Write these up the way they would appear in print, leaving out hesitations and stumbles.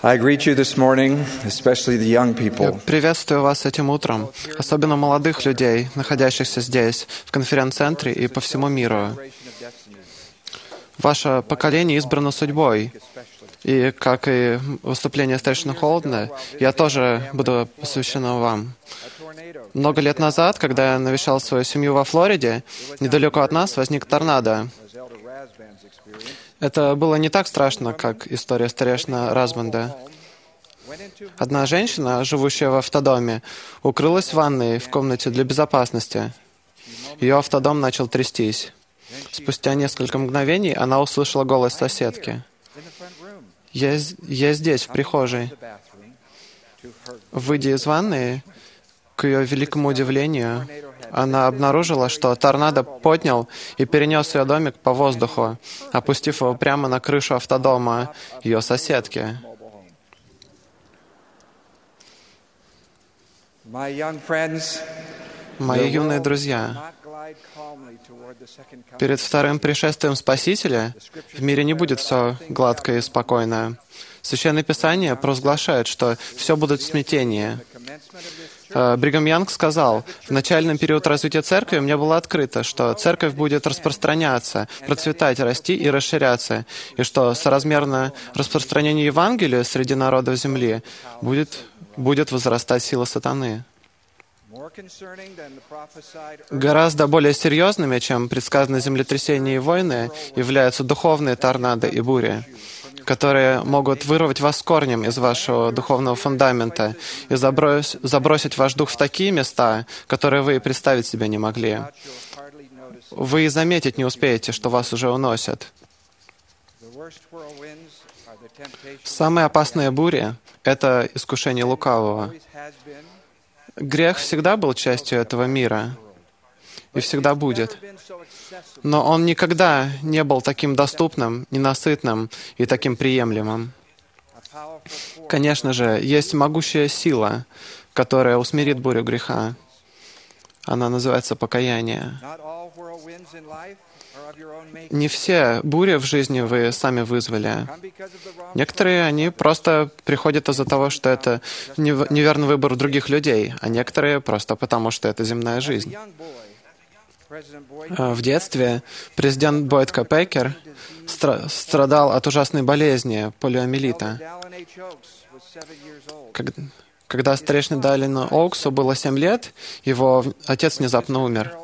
I greet you this morning, especially the young Я people. приветствую вас этим утром, особенно молодых людей, находящихся здесь, в конференц-центре и по всему миру. Ваше поколение избрано судьбой. И, как и выступление старейшины Холдена, я тоже буду посвящена вам. Много лет назад, когда я навещал свою семью во Флориде, недалеко от нас возник торнадо. Это было не так страшно, как история старейшины Расбанда. Одна женщина, живущая в автодоме, укрылась в ванной в комнате для безопасности. Ее автодом начал трястись. Спустя несколько мгновений она услышала голос соседки. «Я здесь, в прихожей». Выйдя из ванной, к ее великому удивлению, она обнаружила, что торнадо поднял и перенес ее домик по воздуху, опустив его прямо на крышу автодома ее соседки. Мои юные друзья, перед вторым пришествием Спасителя в мире не будет все гладко и спокойно. Священное Писание провозглашает, что все будет в смятении. Бригам Янг сказал, в начальный период развития церкви мне было открыто, что церковь будет распространяться, процветать, расти и расширяться, и что соразмерно распространению Евангелия среди народов земли будет возрастать сила сатаны. Гораздо более серьезными, чем предсказанные землетрясения и войны, являются духовные торнадо и бури, которые могут вырвать вас с корнем из вашего духовного фундамента и забросить ваш дух в такие места, которые вы и представить себе не могли. Вы и заметить не успеете, что вас уже уносят. Самые опасные бури — это искушение лукавого. Грех всегда был частью этого мира и всегда будет. Но он никогда не был таким доступным, ненасытным и таким приемлемым. Конечно же, есть могущая сила, которая усмирит бурю греха. Она называется покаяние. Не все бури в жизни вы сами вызвали. Некоторые, они просто приходят из-за того, что это неверный выбор других людей, а некоторые просто потому, что это земная жизнь. В детстве президент Бойд К. Пекер страдал от ужасной болезни полиомиелита. Когда старейшине Дайлину Оуксу было 7 лет, его отец внезапно умер.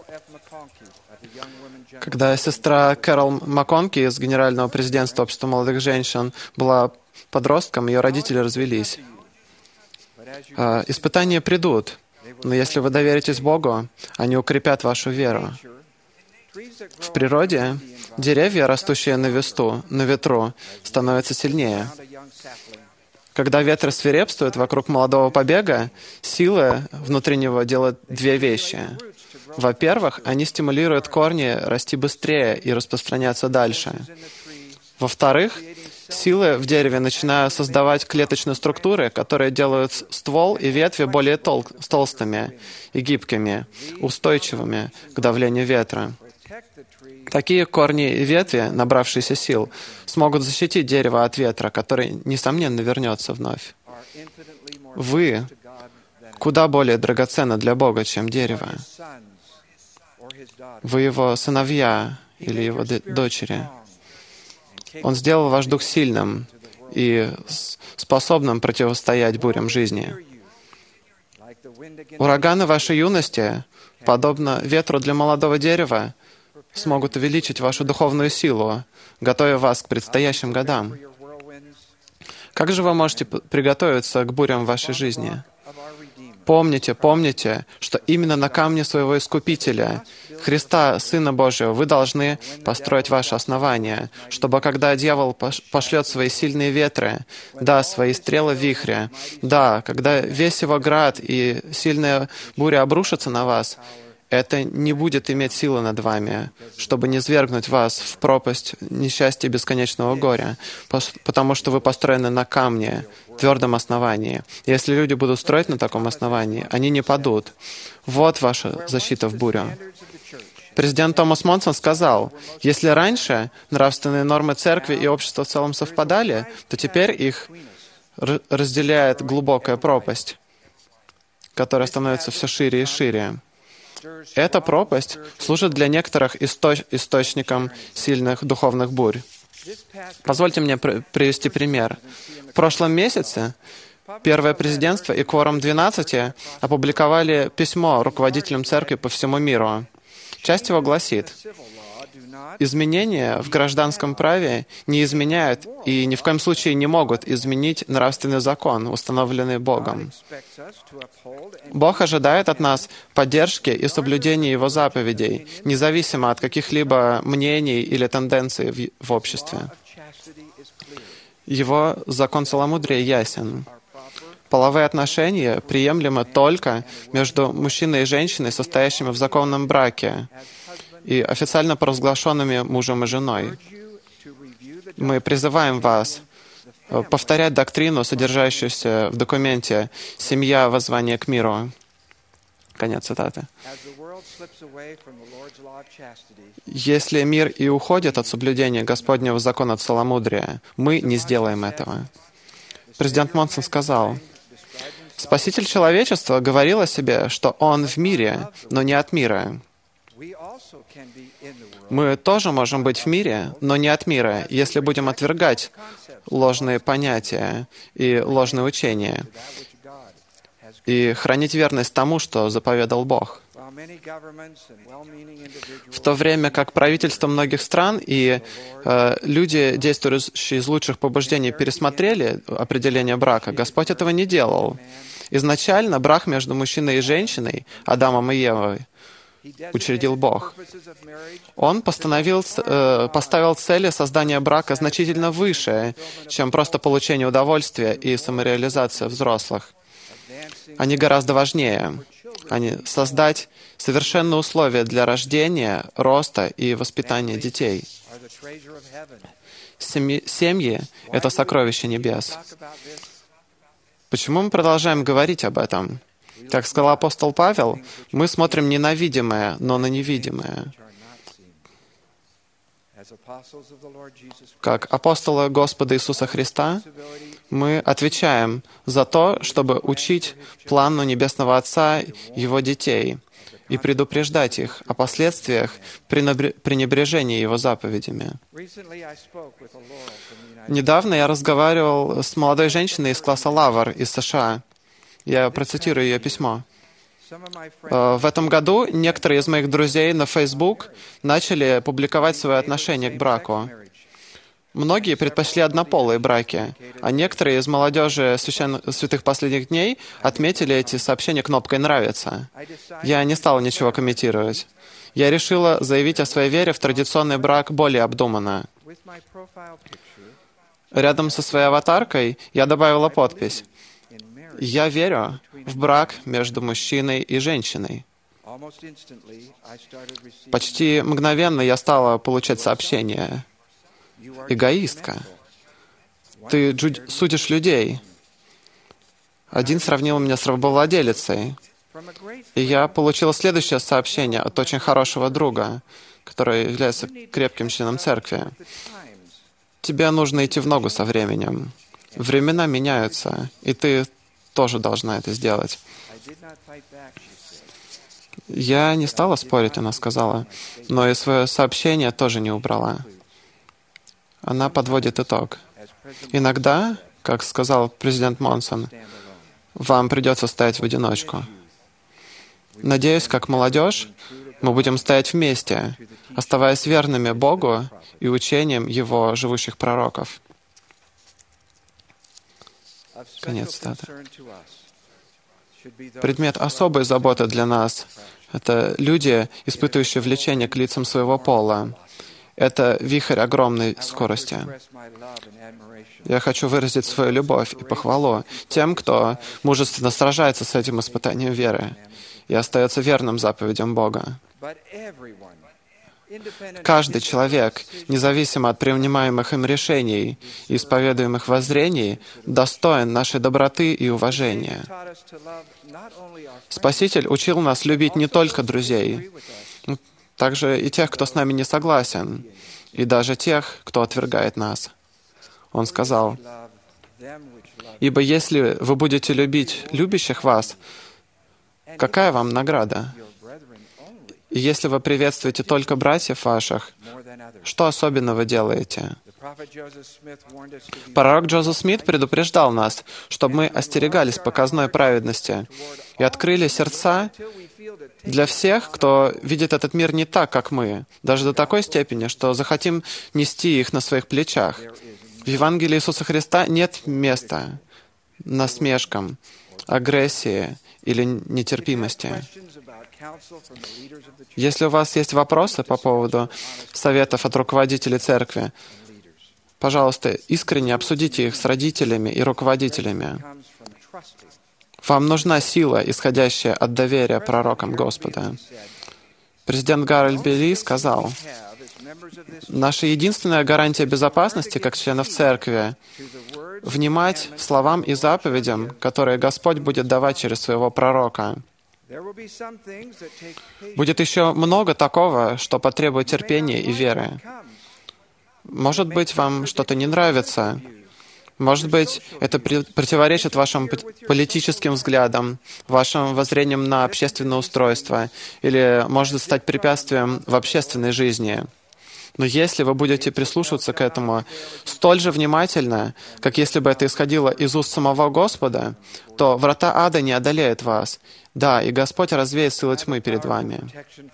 Когда сестра Кэрол МакКонки из Генерального президентства Общества молодых женщин была подростком, ее родители развелись. Испытания придут, но если вы доверитесь Богу, они укрепят вашу веру. В природе деревья, растущие на ветру, становятся сильнее. Когда ветры свирепствуют вокруг молодого побега, силы внутри него делают 2 вещи. Во-первых, они стимулируют корни расти быстрее и распространяться дальше. Во-вторых, силы в дереве начинают создавать клеточные структуры, которые делают ствол и ветви более толстыми и гибкими, устойчивыми к давлению ветра. Такие корни и ветви, набравшиеся сил, смогут защитить дерево от ветра, который, несомненно, вернется вновь. Вы куда более драгоценны для Бога, чем дерево. Вы его сыновья или его дочери. Он сделал ваш дух сильным и способным противостоять бурям жизни. Ураганы вашей юности, подобно ветру для молодого дерева, смогут увеличить вашу духовную силу, готовя вас к предстоящим годам. Как же вы можете приготовиться к бурям в вашей жизни? Помните, что именно на камне своего Искупителя, Христа, Сына Божьего, вы должны построить ваше основание, чтобы когда дьявол пошлет свои сильные ветры, свои стрелы вихря, когда весь его град и сильная буря обрушатся на вас, это не будет иметь силы над вами, чтобы не свергнуть вас в пропасть несчастья и бесконечного горя, потому что вы построены на камне, твердом основании. Если люди будут строить на таком основании, они не падут. Вот ваша защита в бурю. Президент Томас Монсон сказал, если раньше нравственные нормы церкви и общества в целом совпадали, то теперь их разделяет глубокая пропасть, которая становится все шире и шире. Эта пропасть служит для некоторых источником сильных духовных бурь. Позвольте мне привести пример. В прошлом месяце Первое президентство и Кворум 12 опубликовали письмо руководителям церкви по всему миру. Часть его гласит: изменения в гражданском праве не изменяют и ни в коем случае не могут изменить нравственный закон, установленный Богом. Бог ожидает от нас поддержки и соблюдения Его заповедей, независимо от каких-либо мнений или тенденций в обществе. Его закон целомудрия ясен. Половые отношения приемлемы только между мужчиной и женщиной, состоящими в законном браке, и официально провозглашенными мужем и женой. Мы призываем вас повторять доктрину, содержащуюся в документе «Семья. Воззвание к миру». Конец цитаты. Если мир и уходит от соблюдения Господнего закона целомудрия, мы не сделаем этого. Президент Монсон сказал: «Спаситель человечества говорил о себе, что Он в мире, но не от мира». Мы тоже можем быть в мире, но не от мира, если будем отвергать ложные понятия и ложные учения и хранить верность тому, что заповедал Бог. В то время как правительства многих стран и люди, действующие из лучших побуждений, пересмотрели определение брака, Господь этого не делал. Изначально брак между мужчиной и женщиной, Адамом и Евой, учредил Бог. Он поставил цели создания брака значительно выше, чем просто получение удовольствия и самореализация взрослых. Они гораздо важнее. Они создать совершенные условия для рождения, роста и воспитания детей. Семьи — это сокровище небес. Почему мы продолжаем говорить об этом? Как сказал апостол Павел, мы смотрим не на видимое, но на невидимое. Как апостолы Господа Иисуса Христа, мы отвечаем за то, чтобы учить плану Небесного Отца Его детей и предупреждать их о последствиях пренебрежения Его заповедями. Недавно я разговаривал с молодой женщиной из класса Лавр из США. Я процитирую ее письмо. В этом году некоторые из моих друзей на Facebook начали публиковать свои отношения к браку. Многие предпочли однополые браки, а некоторые из молодежи святых последних дней отметили эти сообщения кнопкой «Нравится». Я не стала ничего комментировать. Я решила заявить о своей вере в традиционный брак более обдуманно. Рядом со своей аватаркой я добавила подпись: «Я верю в брак между мужчиной и женщиной». Почти мгновенно я стала получать сообщения: «Эгоистка, ты судишь людей». Один сравнил меня с рабовладелицей. И я получила следующее сообщение от очень хорошего друга, который является крепким членом церкви. «Тебе нужно идти в ногу со временем. Времена меняются, и ты тоже должна это сделать». Я не стала спорить, она сказала, но и свое сообщение тоже не убрала. Она подводит итог. Иногда, как сказал президент Монсон, вам придется стоять в одиночку. Надеюсь, как молодежь, мы будем стоять вместе, оставаясь верными Богу и учениям Его живущих пророков. Конец цитаты. Предмет особой заботы для нас — это люди, испытывающие влечение к лицам своего пола. Это вихрь огромной скорости. Я хочу выразить свою любовь и похвалу тем, кто мужественно сражается с этим испытанием веры и остается верным заповедям Бога. Каждый человек, независимо от принимаемых им решений и исповедуемых воззрений, достоин нашей доброты и уважения. Спаситель учил нас любить не только друзей, также и тех, кто с нами не согласен, и даже тех, кто отвергает нас. Он сказал: Ибо если вы будете любить любящих вас, какая вам награда? И если вы приветствуете только братьев ваших, что особенно вы делаете? Пророк Джозеф Смит предупреждал нас, чтобы мы остерегались показной праведности и открыли сердца для всех, кто видит этот мир не так, как мы, даже до такой степени, что захотим нести их на своих плечах. В Евангелии Иисуса Христа нет места насмешкам, агрессии или нетерпимости. Если у вас есть вопросы по поводу советов от руководителей церкви, пожалуйста, искренне обсудите их с родителями и руководителями. Вам нужна сила, исходящая от доверия пророкам Господа. Президент Гарольд Билли сказал, «Наша единственная гарантия безопасности, как членов церкви, внимать словам и заповедям, которые Господь будет давать через своего пророка. Будет еще много такого, что потребует терпения и веры. Может быть, вам что-то не нравится. Может быть, это противоречит вашим политическим взглядам, вашим воззрениям на общественное устройство, или может стать препятствием в общественной жизни. Но если вы будете прислушиваться к этому столь же внимательно, как если бы это исходило из уст самого Господа, то врата ада не одолеют вас. Да, и Господь развеет силы тьмы перед вами.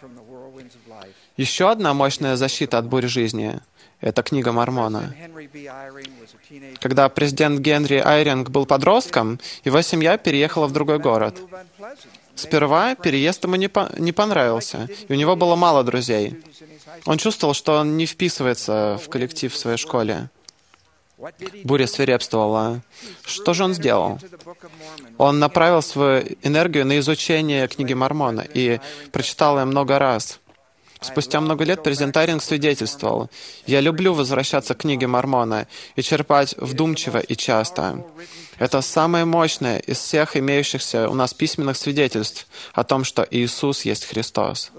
Еще одна мощная защита от бурь жизни — это книга Мормона. Когда президент Генри Айринг был подростком, его семья переехала в другой город. Сперва переезд ему не понравился, и у него было мало друзей. Он чувствовал, что он не вписывается в коллектив в своей школе. Буря свирепствовала. Что же он сделал? Он направил свою энергию на изучение книги Мормона и прочитал ее много раз. Спустя много лет президент Айринг свидетельствовал: «Я люблю возвращаться к книге Мормона и черпать вдумчиво и часто. Это самое мощное из всех имеющихся у нас письменных свидетельств о том, что Иисус есть Христос».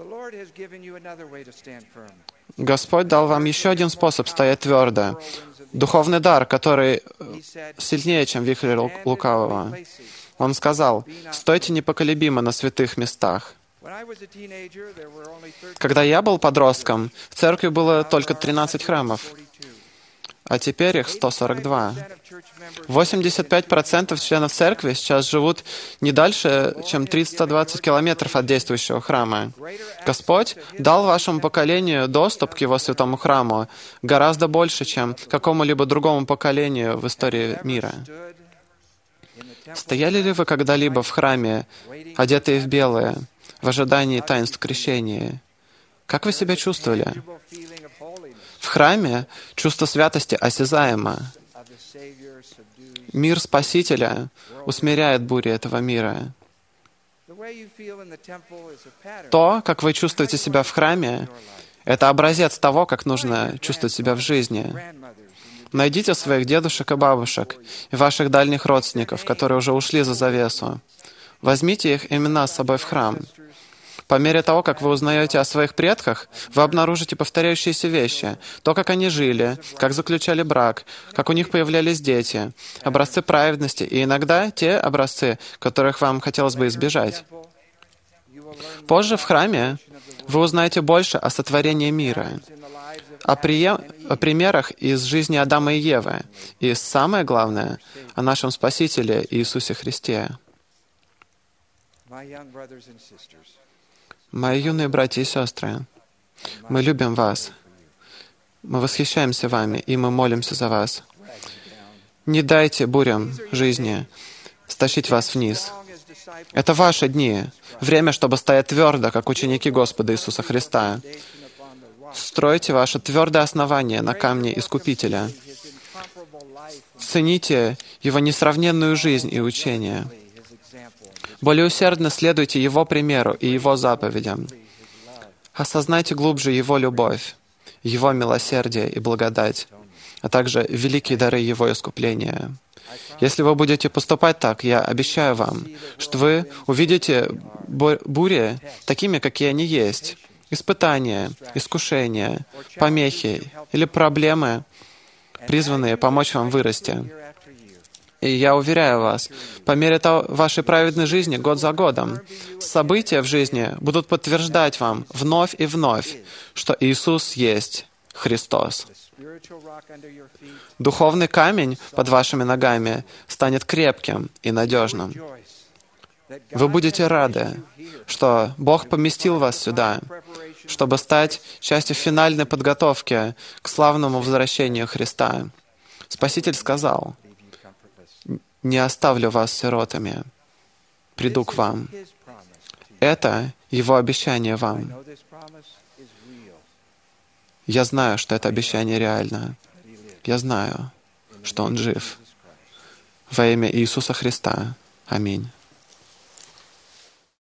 Господь дал вам еще один способ стоять твердо. Духовный дар, который сильнее, чем вихрь лукавого. Он сказал: «Стойте непоколебимо на святых местах». Когда я был подростком, в церкви было только 13 храмов, а теперь их 142. 85% членов церкви сейчас живут не дальше, чем 320 километров от действующего храма. Господь дал вашему поколению доступ к Его святому храму гораздо больше, чем какому-либо другому поколению в истории мира. Стояли ли вы когда-либо в храме, одетые в белое, в ожидании таинств крещения? Как вы себя чувствовали? В храме чувство святости осязаемо. Мир Спасителя усмиряет бури этого мира. То, как вы чувствуете себя в храме, это образец того, как нужно чувствовать себя в жизни. Найдите своих дедушек и бабушек и ваших дальних родственников, которые уже ушли за завесу. Возьмите их имена с собой в храм. По мере того, как вы узнаете о своих предках, вы обнаружите повторяющиеся вещи. То, как они жили, как заключали брак, как у них появлялись дети, образцы праведности и иногда те образцы, которых вам хотелось бы избежать. Позже в храме вы узнаете больше о сотворении мира, о примерах из жизни Адама и Евы, и самое главное, о нашем Спасителе Иисусе Христе. Мои юные братья и сестры, мы любим вас, мы восхищаемся вами, и мы молимся за вас. Не дайте бурям жизни стащить вас вниз. Это ваши дни, время, чтобы стоять твердо, как ученики Господа Иисуса Христа. Стройте ваше твердое основание на камне Искупителя. Цените Его несравненную жизнь и учение. Более усердно следуйте Его примеру и Его заповедям. Осознайте глубже Его любовь, Его милосердие и благодать, а также великие дары Его искупления. Если вы будете поступать так, я обещаю вам, что вы увидите бури такими, какие они есть. Испытания, искушения, помехи или проблемы, призванные помочь вам вырасти. И я уверяю вас, по мере вашей праведной жизни, год за годом, события в жизни будут подтверждать вам вновь и вновь, что Иисус есть Христос. Духовный камень под вашими ногами станет крепким и надежным. Вы будете рады, что Бог поместил вас сюда, чтобы стать частью финальной подготовки к славному возвращению Христа. Спаситель сказал: «Не оставлю вас сиротами, приду к вам». Это Его обещание вам. Я знаю, что это обещание реально. Я знаю, что Он жив. Во имя Иисуса Христа. Аминь.